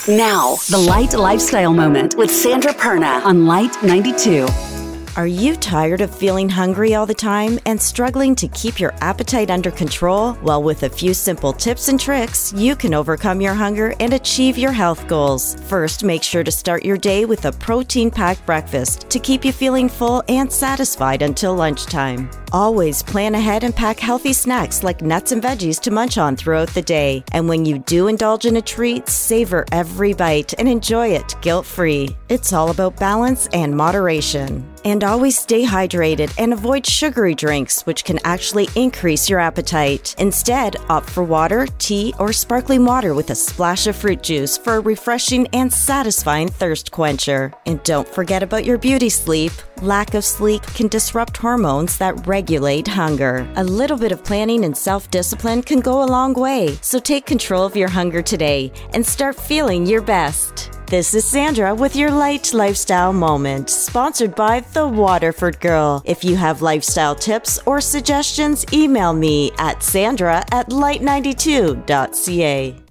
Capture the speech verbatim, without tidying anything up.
Now, the Light Lifestyle Moment with Sandra Perna on Light ninety-two. Are you tired of feeling hungry all the time and struggling to keep your appetite under control? Well, with a few simple tips and tricks, you can overcome your hunger and achieve your health goals. First, make sure to start your day with a protein-packed breakfast to keep you feeling full and satisfied until lunchtime. Always plan ahead and pack healthy snacks like nuts and veggies to munch on throughout the day. And when you do indulge in a treat, savor every bite and enjoy it guilt-free. It's all about balance and moderation. And always stay hydrated and avoid sugary drinks, which can actually increase your appetite. Instead, opt for water, tea, or sparkling water with a splash of fruit juice for a refreshing and satisfying thirst quencher. And don't forget about your beauty sleep. Lack of sleep can disrupt hormones that regulate hunger. A little bit of planning and self-discipline can go a long way. So take control of your hunger today and start feeling your best. This is Sandra with your Light Lifestyle Moment, sponsored by The Waterford Girl. If you have lifestyle tips or suggestions, email me at sandra at light ninety-two dot c a.